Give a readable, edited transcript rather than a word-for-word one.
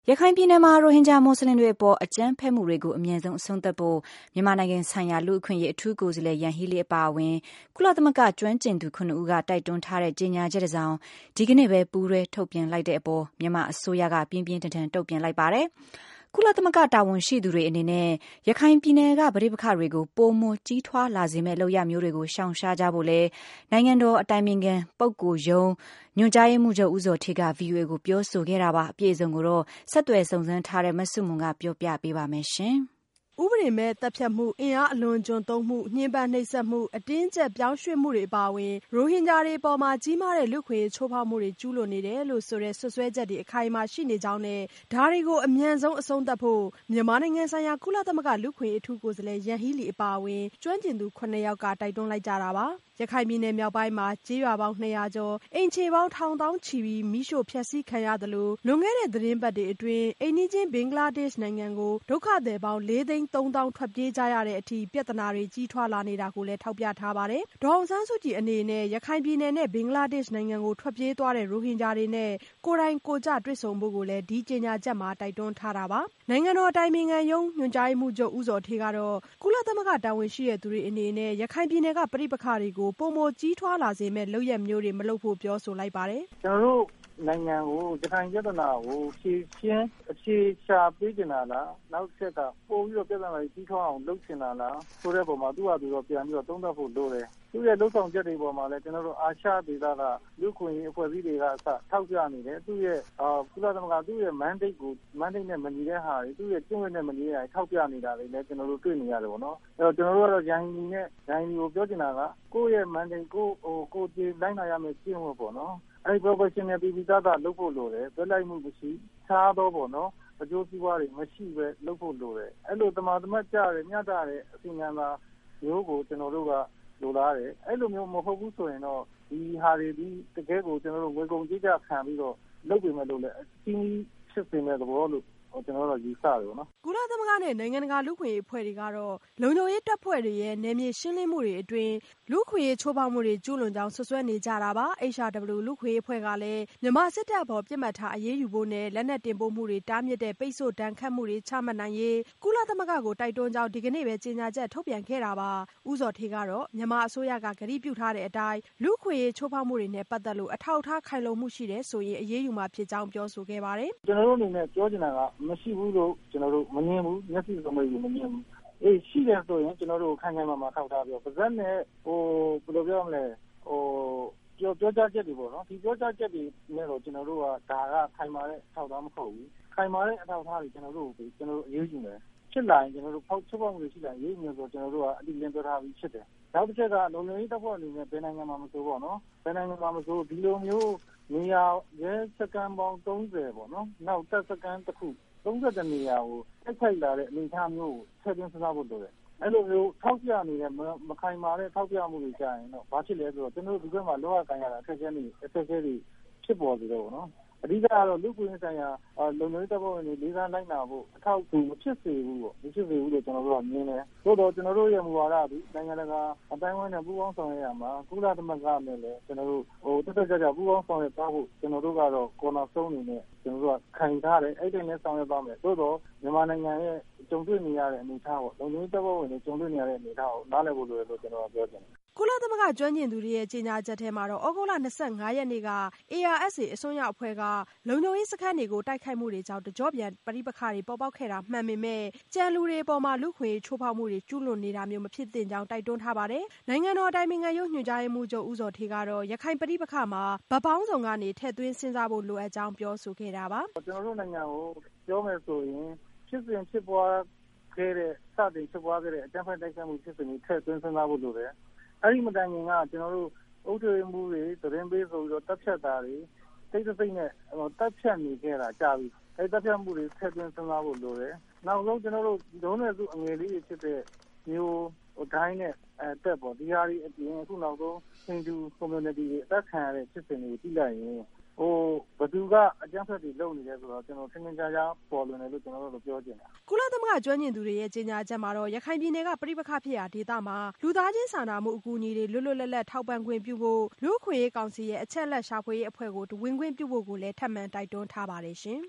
ရခိုင်ပြည်နယ်မှာရိုဟင်ဂျာမွတ်စလင်တွေအပေါ်အကြမ်းဖက်မှုတွေကိုအမြန်ဆုံးအဆုံးသတ်ဖို့မြန်မာနိုင်ငံဆိုင်ရာလူ့အခွင့်အရေးအထူးကိုယ်စားလှယ်ယန်ဟီးလီအပါအဝင်ကုလသမဂ္ဂကျွမ်းကျင်သူ9ဦးကတိုက်တွန်းထားတဲ့ကြေညာချက်တစ်စောင်ဒီကနေ့ပဲပူးတွဲထုတ်ပြန်လိုက်တဲ့အပေါ်မြန်မာအစိုးရကပြင်းပြင်းထန်ထန်တုံ့ပြန်လိုက်ပါတယ်။ကုလသမဂ္ဂတာဝန်ရှိသူတွေအနေနဲ့ရခိုင်ပြည်နယ်ကပဋိပက္ခတွေကိုပိုမိုကြီးထွားလာစေမယ့်လုပ်ရပ်မျိုးတွေကိုရှောင်ရှားကြဖို့လဲနိုင်ငံတော်အတိုင်ပင်ခံပုဂ္ဂိုလ်ရုံးညွှန်ကြားရေးမှူးချုပ်ဦးဇော်ဌေးက VOA ကိုပြောဆိုခဲ့တာပါအပြည့်အစုံကိုတော့ဆက်သွယ်စုံစမ်းထားတဲ့မဆုမွန်ကပြောပြပေးပါမယ်ရှင်။ဥပဒေမဲ့တပ်ဖြတ်မှုအင်အားအလွန်ကျွံသုံးမှုညှဉ်းပန်းနှိပ်စက်မှုအတင်းအကျပ်ပြောင်းရွှေ့မှုတွေအပါအဝင်ရိုဟင်ဂျာတွေအပေါ်မှာကြီးမားတဲ့လူ့အခွင့်အရေးချိုးဖောက်မှုတွေကျူးလွန်နေတယ်လို့ဆိုတဲ့စွပ်စွဲချက်တွေအခိုင်အမာရှိနေကြောင်းနဲ့ဒါတွေကိုအမြန်ဆုံးအဆုံးသတ်ဖို့မြန်မာနိုင်ငံဆိုင်ရာကုလသမဂ္ဂလူ့အခွင့်အရေးအထူးကိုယ်စားလှယ်ယန်ဟီးလီအပါအဝင်ကျွမ်းကျင်သူ9ယောက်ကတိုက်တွန်းလိုက်ကြတာပါ။ရခိုင်ပြည်နယ်မြောက်ပိုင်းမှာကျေးရွာပေါင်း200ကျော်အိမ်ခြေပေါင်းထောင်သောင်းချီပြီးမိရှို့ဖျက်ဆီးခံရသလိုလွန်ခဲ့တဲ့သတင်းပတ်တွေအတွင်းအိမ်နီးချင်းဘင်္ဂလားဒေ့ရှ်နိုင်ငံကိုဒုက္ခသည်ပေါင်း4,300,000ထွက်ပြေးကြရတဲ့အထိပြဿနာတွေကြီးထွားလာနေတာကိုလည်းထောက်ပြထားပါတယ်။ဒေါ်အောင်ဆန်းစုကြည်အနေနဲ့ရခိုင်ပြည်နယ်နဲ့ဘင်္ဂလားဒေ့ရှ်နိုင်ငံကိုထွက်ပြေးသွားတဲ့ရိုဟင်ဂျာတွေနဲ့ကိုယ်တိုင်ကိုယ်ကျတွေ့ဆုံဖို့ကိုလည်းဒီကြေညာချက်မှာတိုက်တွန်းထားတာပါ။နိုင်ငံတော်အတိုင်ပင်ခံရုံးညွှန်ကြားရေးမှူးချုပ်ဦးဇော်ဌေးကတော့ကုလသမဂ္ဂတာဝန်ရှိတဲ့သူတွေအနေနဲ့ရခိုင်ပြည်နယ်ကပဋိပက္ခတွေကိုပိုမိုကြီးထွားလာစေမယ့်လုပ်ရပ်မျိုးတွေမလုပ်ဖို့ပြောဆိုလိုက်ပါတယ်။ကျွန်တော်တို့နိုင်ငံကိုရခိုင်ပြဿနာကိုဖြေရှာပေးကြတာလားနောက်ဆက်ကပို့ပြီးတော့ပြဿနာတွေကြီးထွားအောင်လုပ်ချင်တာလားဆိုတဲ့ပုံမှာသူ့ဟာသူတော့ပြန်ပြီးတော့သုံးသပ်ဖို့လိုတယ်သူ့ရဲ့လှုပ်ဆောင်ချက်တွေပေါ်မှာလည်းကျွန်တော်တို့အာရှဒေသကလူ့ခွင့်ရေးအဖွဲ့အစည်းတွေကအစထောက်ပြနေတယ်သူ့ရဲ့ကုလသမဂ္ဂသူ့ရဲ့ mandate နဲ့မညီတဲ့ဟာတွေသူ့ရဲ့ကျင့်ဝတ်နဲ့မညီတဲ့ဟာတွေထောက်ပြနေတာတွေလည်းကျွန်တော်တို့တွေ့နေရတယ်ပေါ့နော်အဲ့တော့ကျွန်တော်တို့ကတော့ဂျန်ဟီကိုပြောချင်တာကကိုယ့်ရဲ့ mandate ကိုကြည်လိုက်နိုင်ရမယ်ကျင့်ဝတ်ပေါ့နော်အဲ့ဒီ professional ပြည်သူသားလုပ်ဖို့လိုတယ်တွဲလိုက်မှုမရှိခြားတော့ပေါ့နော်အကျိုးစီးပွားတွေမရှိပဲလုပ်ဖို့လိုတယ်အဲ့လိုတမာတမတ်ကြတယ်ညတာတဲ့အစီအမံသာမျိုးကိုကျွန်တော်တို့ကလိုလားတယ်အဲ့လိုမျိုးမဟုတ်ဘူးဆိုရင်တော့ဒီဟာတွေဒီတကယ်ကိုကျွန်တော်တို့ဝေကုံကြီးကြခံပြီးတော့လုပ်ပြင်မဲ့လို့လည်းအချင်းဖြစ်နေတဲ့သဘောလို့ကျွန်တော်တို့ယူဆတယ်ပေါ့နော်ကုလသမဂ္ဂနဲ့နိုင်ငံတကာလူ့အခွင့်အရေးအဖွဲ့တွေကတော့လုံခြုံရေးတပ်ဖွဲ့တွေရဲ့နယ်မြေရှင်းလင်းမှုတွေအတွင်းလူ့အခွင့်အရေးချိုးဖောက်မှုတွေကျူးလွန်ကြောင်းဆွဆွဲနေကြတာပါ။ HRW လူ့အခွင့်အရေးအဖွဲ့ကလည်းမြန်မာစစ်တပ်အပေါ်ပြစ်မှတ်ထားအရေးယူဖို့နဲ့လက်နက်တင်ပို့မှုတွေတားမြစ်တဲ့ပိတ်ဆို့ဒဏ်ခတ်မှုတွေချမှတ်နိုင်ရေးကုလသမဂ္ဂကိုတိုက်တွန်းကြောင်းဒီကနေ့ပဲကြေညာချက်ထုတ်ပြန်ခဲ့တာပါ။ဦးဇော်ဌေးကတော့မြန်မာအစိုးရကကတိပြုထားတဲ့အတိုင်းလူ့အခွင့်အရေးချိုးဖောက်မှုတွေနဲ့ပတ်သက်လို့အထောက်အထားခိုင်လုံမှုရှိတယ်ဆိုရင်အရေးယူမှာဖြစ်ကြောင်းပြောဆိုခဲ့ပါတယ်။ကျွန်တော်တို့အနေနဲ့ပြောချင်တာကမရှိဘူးလို့ကျွန်တော်တို့မမြင်ဘူးမျက်စိစုံမမြင်ဘူးရှိတယ်ဆိုရင်ကျွန်တော်တို့ခိုင်ခိုင်မာမာထောက်ထားပြောပါဇက်နဲ့ဘယ်လိုပြောမလဲပြောကြားချက်တွေပေါ့နော်ဒီပြောကြားချက်တွေနဲ့တော့ကျွန်တော်တို့ကဒါကခိုင်မာတဲ့အထောက်အထားမဟုတ်ဘူးခိုင်မာတဲ့အထောက်အထားတွေကျွန်တော်တို့အရေးယူမယ်ဖြစ်လာရင်ကျွန်တော်တို့ဖောက်ချုပ်ဖို့ရှိလာရေးမျိုးဆိုကျွန်တော်တို့ကအတိအကျပြောထားပြီးဖြစ်တယ်နောက်တစ်ချက်ကလုံခြုံရေးတပ်ဖွဲ့အနေနဲ့ဘယ်နိုင်ငံမှာမဆိုပေါ့နော်ဘယ်နိုင်ငံမှာမဆိုဒီလိုမျိုးနေရာရဲစခန်းပေါင်း30ပေါ့နော်နောက်တပ်စခန်းတစ်ခု30နေရာကိုတိုက်ခိုက်လာတဲ့အနေအထားမျိုးကိုထည့်သွင်းစဉ်းစားဖို့လိုတယ်အဲ့လိုမျိုးထောက်ပြနေတဲ့မခိုင်မာတဲ့ထောက်ပြမှုတွေကြရင်တော့ဘာဖြစ်လဲဆိုတော့ကျွန်တော်တို့ဒီဘက်မှာလောကကိုင်ရတာအခက်အခဲတွေဖြစ်ပေါ်နေတယ်ပေါ့နော်အဓိကကတော့လူ့ခွင့်ရေးဆိုင်ရာလုံခြုံရေးတပ်ဖွဲ့ဝင်တွေလေးစားလိုက်နာဖို့အထောက်အကူမဖြစ်စေဘူးပေါ့မဖြစ်စေဘူးလို့ကျွန်တော်တို့ကမြင်တယ်သို့တော့ကျွန်တော်တို့ရဲ့မူဝါဒဒီနိုင်ငံတကာအတိုင်းအဝိုင်းနဲ့ပူးပေါင်းဆောင်ရွက်ရမှာကုလသမဂ္ဂနဲ့လည်းကျွန်တော်တို့တက်ကြပူးပေါင်းဆောင်ရွက်သွားဖို့ကျွန်တော်တို့ကတော့ကော်နာဆုံးအနေနဲ့ကျွန်တော်တို့ကခံထားတယ်အဲ့ဒီနဲ့ဆောင်ရွက်သွားမယ်သို့တော့မြန်မာနိုင်ငံရဲ့ကြုံတွေ့နေရတဲ့အနေအထားပေါ့လုံခြုံရေးတပ်ဖွဲ့ဝင်တွေကြုံတွေ့နေရတဲ့အနေအထားကိုနားလည်ဖို့လိုတယ်လို့ကျွန်တော်ကပြောချင်တယ်ကုလသမဂ္ဂကျွမ်းကျင်သူတွေရဲ့ကြေညာချက်ထဲမှာတော့ဩဂုတ်လ25ရက်နေ့က ARSA အစွန်းရောက်အဖွဲ့ကလုံခြုံရေးစခန်းတွေကိုတိုက်ခိုက်မှုတွေကြောင့်တကြော့ပြန်ပဋိပက္ခတွေပေါ်ပေါက်ခဲ့တာမှန်ပေမဲ့ကြံလူတွေအပေါ်မှာလူ့ခွင့်ရေးချိုးဖောက်မှုတွေကျူးလွန်နေတာမျိုးမဖြစ်သင့်ကြောင်းတိုက်တွန်းထားပါတယ်။နိုင်ငံတော်အတိုင်ပင်ခံရုံးညွှန်ကြားရေးမှူးချုပ်ဦးဇော်ဌေးကတော့ရခိုင်ပဋိပက္ခမှာဗတ်ပေါင်းစုံကနေထည့်သွင်းစဉ်းစားဖို့လိုအပ်ကြောင်းပြောဆိုခဲ့တာပါ။ကျွန်တော်တို့နိုင်ငံကိုပြောမယ်ဆိုရင်ဖြစ်စဉ်ဖြစ်ပွားခဲ့တဲ့စတင်ဖြစ်ပွားခဲ့တဲ့အကြမ်းဖက်တိုက်ခိုက်မှုဖြစ်စဉ်တွေထည့်သွင်းစဉ်းစားဖို့လိုတယ်အဲ့ဒီမတိုင်ခင်ကကျွန်တော်တို့အုပ်ချုပ်ရေးမှုတွေသတင်းပေးဆိုပြီးတော့တပ်ဖြတ်တာတွေစိတ်နဲ့တပ်ဖြတ်နေခဲ့တာကြာပြီအဲ့တပ်ဖြတ်မှုတွေထည့်သွင်းစဉ်းစားဖို့လိုတယ်နောက်ဆုံးကျွန်တော်တို့ဒုံးနဲ့စုအငယ်လေးတွေဖြစ်တဲ့မျိုးဒိုင်းနဲ့တက်ပေါ့ဒီဟာတွေအပြင်အခုနောက်ဆုံးဟိန္ဒူ community တွေအသက်ခံရတဲ့ဖြစ်စဉ်တွေကိုကြည့်လိုက်ရင်ဘသူကအကြမ်းဖက်တွေလုပ်နေလဲဆိုတော့ကျွန်တော်သင်္ကြန်ကြားပေါ်လွင်တယ်လို့ကျွန်တော်တို့ပြောချင်တာကုလသမဂ္ဂကျွမ်းကျင်သူတွေရဲ့ကြေညာချက်မှာတော့ရခိုင်ပြည်နယ်ကပဋိပက္ခဖြစ်ရာဒေသမှာလူသားချင်းစာနာမှုအကူအညီတွေလွတ်လွတ်လပ်လပ်ထောက်ပံ့ခွင့်ပြုဖို့လူ့အခွင့်အရေးကောင်စီရဲ့အချက်အလက်ရှာဖွေရေးအဖွဲ့ကိုဝင်ခွင့်ပြုဖို့ကိုလည်းထပ်မံတိုက်တွန်းထားပါတယ်ရှင်